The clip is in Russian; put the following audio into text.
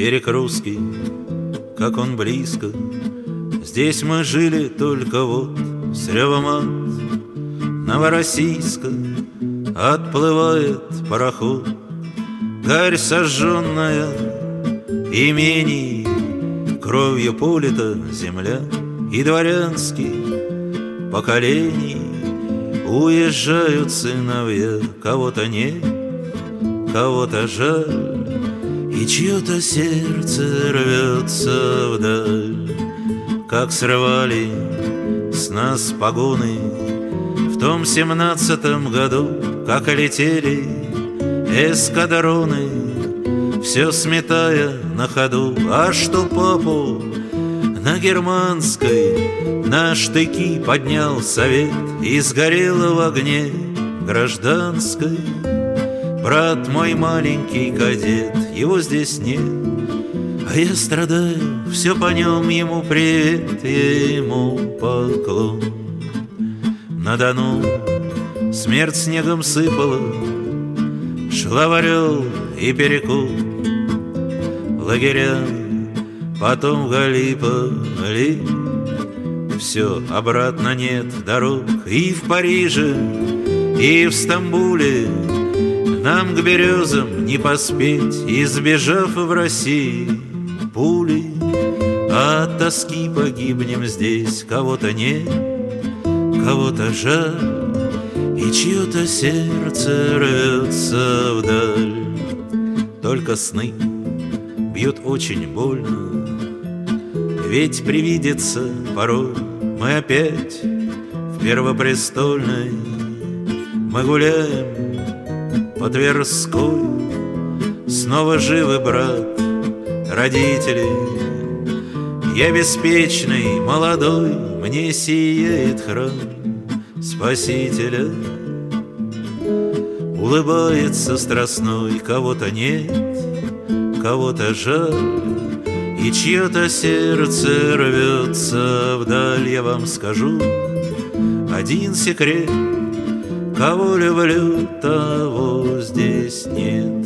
берег русский, как он близко. Здесь мы жили только вот с ревом от Новороссийска. Отплывает пароход, гарь сожженная, имений, кровью полита земля. И дворянских поколений уезжают сыновья. Кого-то нет, кого-то жаль, и чье-то сердце рвется вдаль. Как срывали с нас погоны в том 17-м году, как летели эскадроны, все сметая на ходу. А что папу на Германской на штыки поднял совет и сгорел в огне гражданской. Брат мой маленький кадет, его здесь нет, а я страдаю, все по нем, ему привет, я ему поклон. На Дону смерть снегом сыпала, шла в Орел и Перекуп, лагеря, потом в Галиполи. Все, обратно нет дорог. И в Париже, и в Стамбуле нам к березам не поспеть, избежав в России пули. А от тоски погибнем здесь. Кого-то нет, кого-то жаль, и чье-то сердце рвется вдаль. Только сны бьют очень больно, ведь привидится порой мы опять в Первопрестольной. Мы гуляем по Тверской, снова живы брат, родители. Я беспечный, молодой, мне сияет храм Спасителя. Улыбается страстной, кого-то нет, кого-то жаль, и чье-то сердце рвется вдаль. Я вам скажу один секрет: кого люблю, того здесь нет.